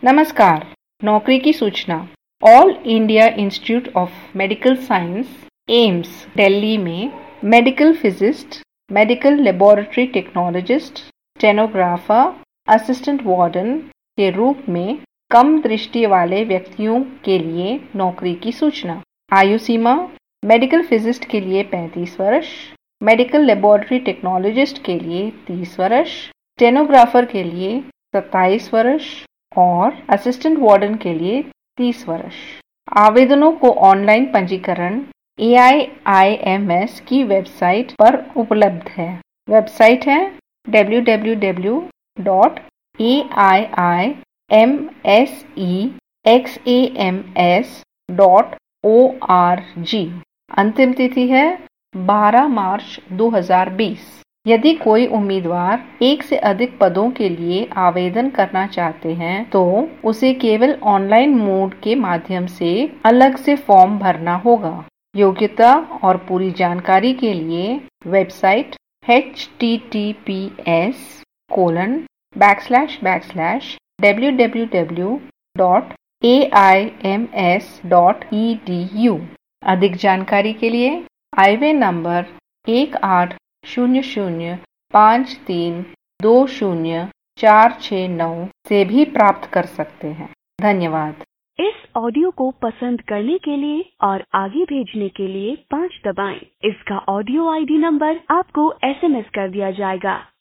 नमस्कार। नौकरी की सूचना। All India institute of medical science AIIMS Delhi में medical physicist, medical laboratory technologist, stenographer, assistant warden के रूप में कम दृष्टि वाले व्यक्तियों के लिए नौकरी की सूचना। आयु सीमा मेडिकल फिजिस्ट के लिए 35 वर्ष, मेडिकल लेबोरेटरी टेक्नोलॉजिस्ट के लिए 30 वर्ष, स्टेनोग्राफर के लिए 27 वर्ष और असिस्टेंट वार्डन के लिए 30 वर्ष। आवेदनों को ऑनलाइन पंजीकरण AIIMS की वेबसाइट पर उपलब्ध है। वेबसाइट है www.aiimsexams.org। अंतिम तिथि है 12 मार्च 2020। यदि कोई उम्मीदवार एक से अधिक पदों के लिए आवेदन करना चाहते हैं तो उसे केवल ऑनलाइन मोड के माध्यम से अलग से फॉर्म भरना होगा। योग्यता और पूरी जानकारी के लिए वेबसाइट https://www.aims.edu। अधिक जानकारी के लिए हाईवे नंबर 180053204669 से भी प्राप्त कर सकते हैं। धन्यवाद। इस ऑडियो को पसंद करने के लिए और आगे भेजने के लिए 5 दबाएं। इसका ऑडियो ID नंबर आपको SMS कर दिया जाएगा।